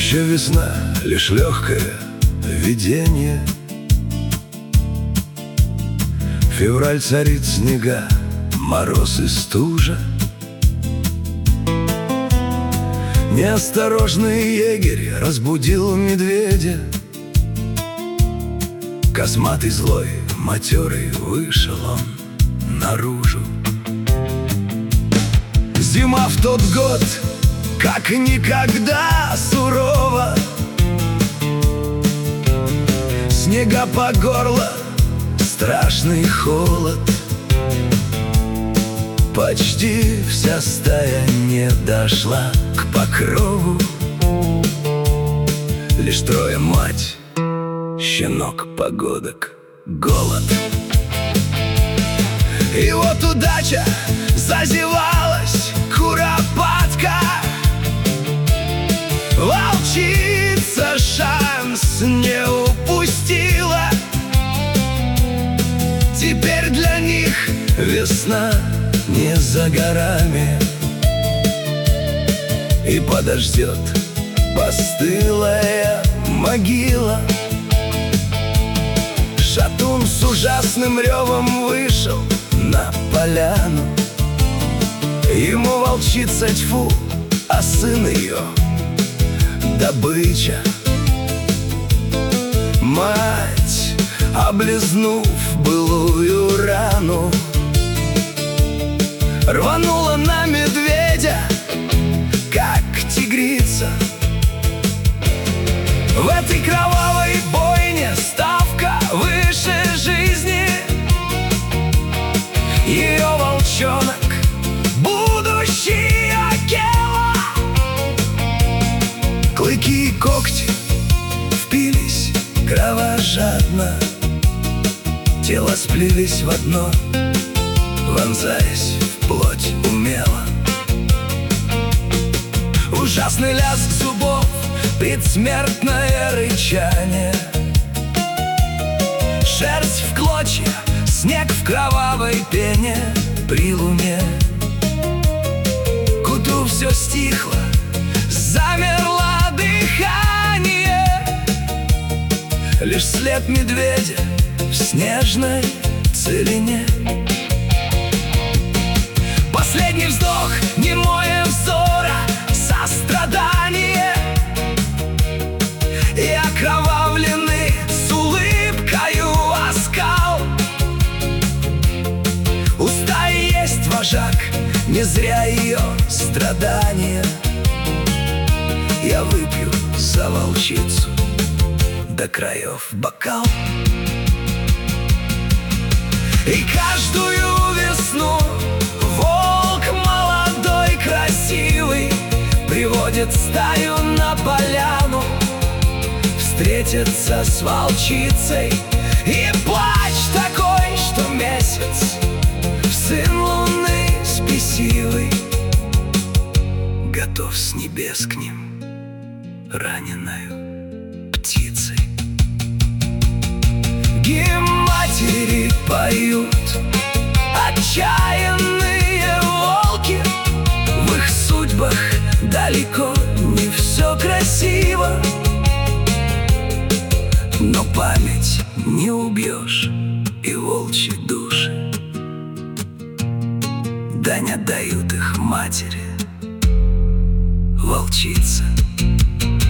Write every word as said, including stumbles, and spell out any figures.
Еще весна, лишь легкое видение. Февраль царит снега, мороз и стужа. Неосторожный егерь разбудил медведя. Косматый злой, матерый, вышел он наружу. Зима в тот год как никогда сурова. Снега по горло, страшный холод. Почти вся стая не дошла к покрову. Лишь трое: мать, щенок, погодок, голод. И вот удача зазевалась, куропатка. Волчица шанс не упустила. Теперь для них весна не за горами, и подождет постылая могила. Шатун с ужасным ревом вышел на поляну. Ему волчица тьфу, а сын ее добыча. Мать, облизнув былую рану, рванула на медведя, как тигрица. В этой кровавой бойне ставка выше жизни. Ее волчонок — будущий Акела. Клыки и когти впились кровожадно, тела сплелись в одно, вонзаясь в плоть умело. Ужасный лязг зубов, предсмертное рычание. Шерсть в клочья, снег в кровавой пене при луне. К утру все стихло, замерло дыхание. Лишь след медведя в снежной целине. Последний вздох, немое взора, сострадание. И окровавленный с улыбкою оскал. У стаи есть вожак, не зря ее страдания. Я выпью за волчицу до краев бокал. И каждую весну волк молодой, красивый приводит стаю на поляну. Встретиться с волчицей, и плач такой, что месяц сын луны спесивый готов с небес к ним раненою птицей. Гимн матери поют отчаянные волки. В их судьбах далеко не все красиво, но память не убьешь, и волчьи души дань отдают их матери, волчице